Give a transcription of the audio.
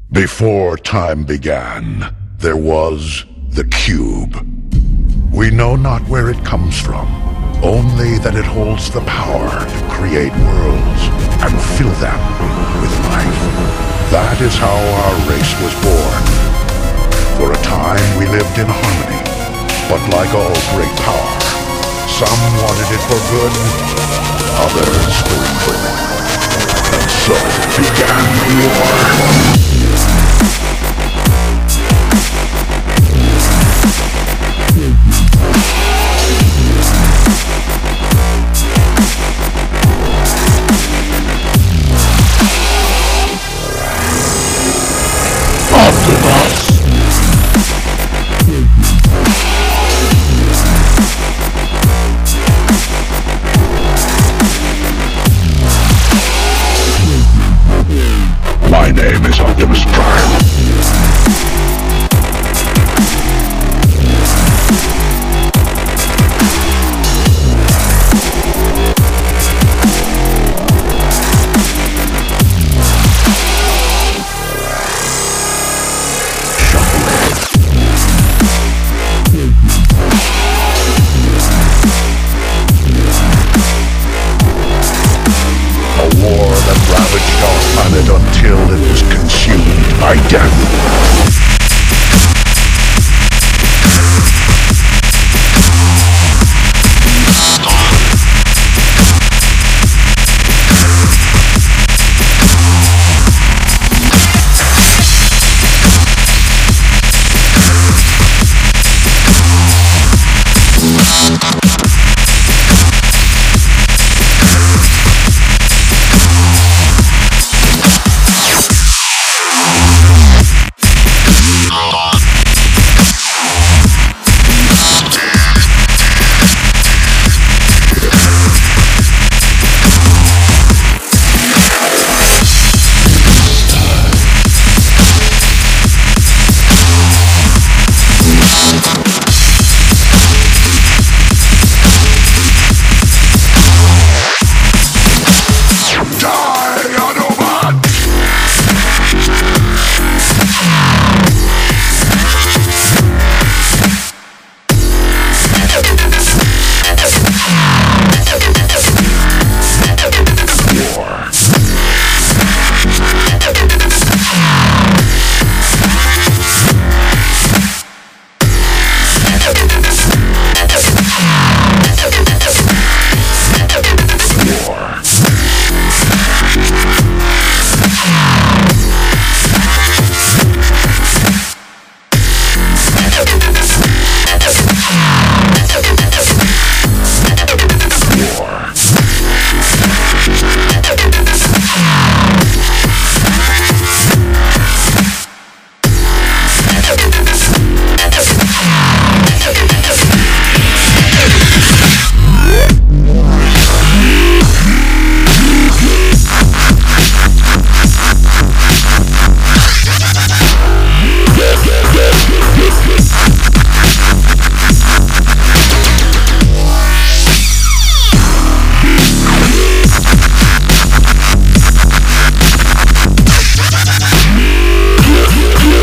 Before time began, there was the Cube. We know not where it comes from, only that it holds the power to create worlds and fill them with life. That is how our race was born. For a time we lived in harmony, but like all great power, some wanted it for good, others for evil. And so began war. My name is Optimus Prime. A war that ravaged our planet until it was consumed by death.